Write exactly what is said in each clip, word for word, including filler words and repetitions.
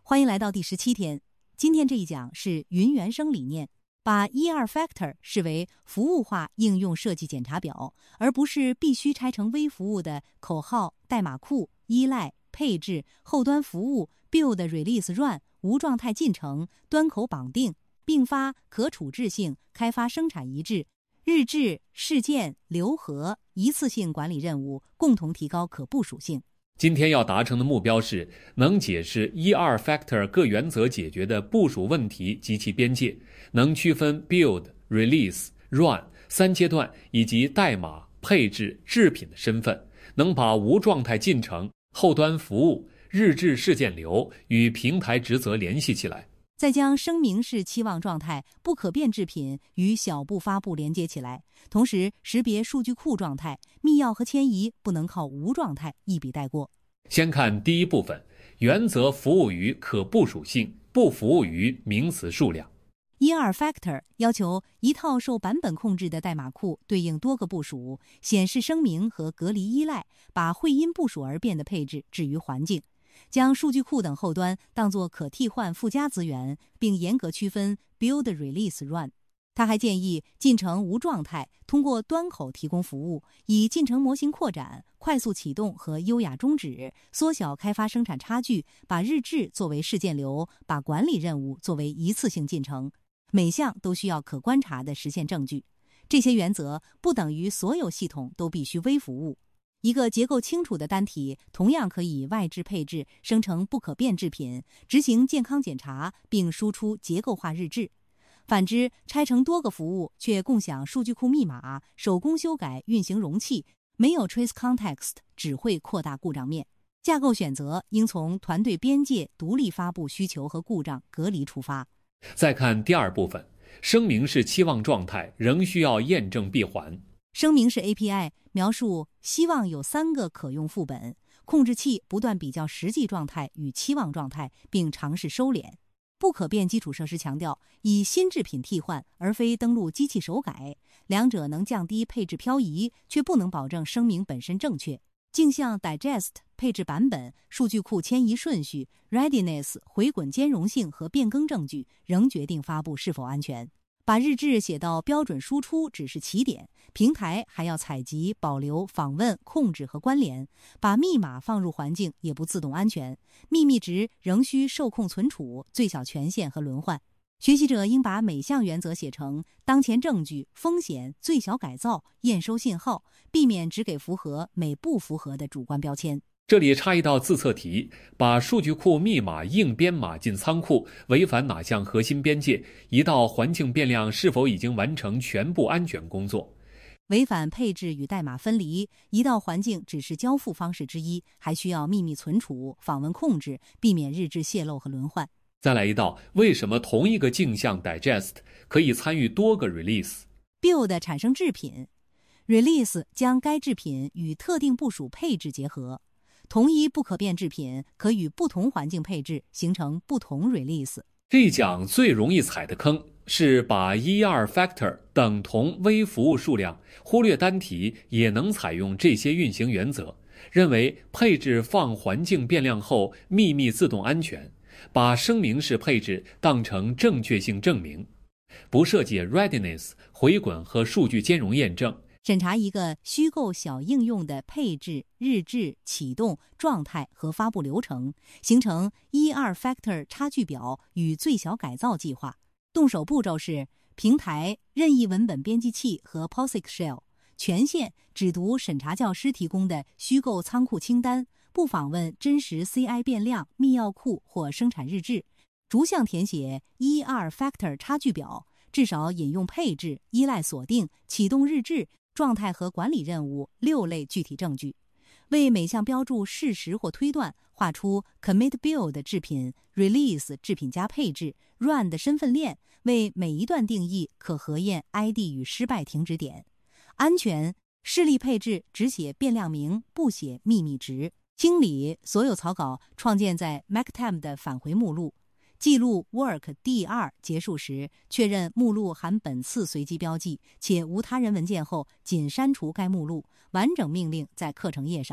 欢迎来到第十七天。今天这一讲是云原生理念，把 E R Factor 视为服务化应用设计检查表，而不是必须拆成微服务的口号、代码库、依赖、配置、后端服务、Build Release Run、无状态进程、端口绑定、并发可处置性、开发生产一致、日志、事件、流核、一次性管理任务，共同提高可部署性。 今天要达成的目标是能解释 E R Factor 各原则解决的部署问题及其边界，能区分 Build、Release、Run 三阶段以及代码、配置、制品的身份，能把无状态进程、后端服务、日志事件流与平台职责联系起来， 再将声明式期望状态、不可变制品与小步发布连接起来，同时识别数据库状态、密钥和迁移不能靠无状态一笔带过。 先看第一部分，原则服务于可部署性，不服务于名词数量。 E R Factor 要求一套受版本控制的代码库对应多个部署，显示声明和隔离依赖，把会因部署而变的配置置于环境，将数据库等后端当作可替换附加资源，并严格区分 Build Release Run。他还建议进程无状态通过端口提供服务，以进程模型扩展、快速启动和优雅终止，缩小开发生产差距，把日志作为事件流，把管理任务作为一次性进程，每项都需要可观察的实现证据。这些原则不等于所有系统都必须微服务。一个结构清楚的单体同样可以外置配置生成不可变制品，执行健康检查，并输出结构化日志。反之，拆成多个服务却共享数据库密码，手工修改运行容器，没有 trace context， 只会扩大故障面。架构选择应从团队边界、独立发布需求和故障隔离出发。 再看第二部分，声明式期望状态仍需要验证闭环。 声明式 A P I 描述希望有三个可用副本，控制器不断比较实际状态与期望状态，并尝试收敛。不可变基础设施强调以新制品替换，而非登录机器手改，两者能降低配置漂移，却不能保证声明本身正确。镜像 Digest 配置版本、数据库迁移顺序、Readiness 回滚兼容性和变更证据仍决定发布是否安全。把日志写到标准输出只是起点，平台还要采集、保留、访问、控制和关联。把密码放入环境也不自动安全，秘密值仍需受控存储，最小权限和轮换。学习者应把每项原则写成当前证据、风险、最小改造、验收信号，避免只给符合每不符合的主观标签。 这里插一道自测题，把数据库密码硬编码进仓库，违反哪项核心边界？一到环境变量是否已经完成全部安全工作？ 违反配置与代码分离，一到环境只是交付方式之一，还需要秘密存储、访问控制，避免日志泄露和轮换。 再来一道，为什么同一个镜像 Digest 可以参与多个 Release？ Build 产生制品， Release 将该制品与特定部署配置结合。同一不可变制品可与不同环境配置，形成不同 release。 这一讲最容易踩的坑是把 E R Factor 等同微服务数量，忽略单体也能采用这些运行原则，认为配置放环境变量后秘密自动安全，把声明式配置当成正确性证明，不设计 Readiness 回滚和数据兼容验证。 审查一个虚构小应用的配置、日志、启动、状态和发布流程，形成 E R Factor 差距表与最小改造计划。动手步骤是平台、任意文本编辑器和 POSIX Shell， 权限只读审查教师提供的虚构仓库清单，不访问真实 C I 变量、密钥库或生产日志。逐项填写 E R Factor 差距表，至少引用配置、依赖锁定、启动日志、状态和管理任务六类具体证据，为每项标注事实或推断，画出 Commit Build 制品、Release 制品加配置、Run 的身份链，为每一段定义可核验 I D 与失败停止点。安全示例配置只写变量名，不写秘密值。清理所有草稿创建在 Mactime 的返回目录。记录 Work D 二 结束时，确认目录含本次随机标记，且无他人文件后，仅删除该目录。完整命令在课程页上。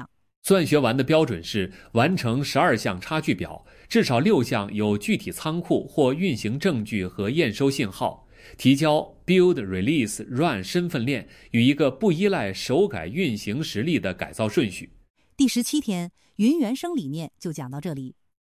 算学完的标准是完成十二项差距表，至少六项有具体仓库或运行证据和验收信号，提交 Build Release Run 身份链与一个不依赖手改运行实例的改造顺序。 第十七天，云原生理念就讲到这里。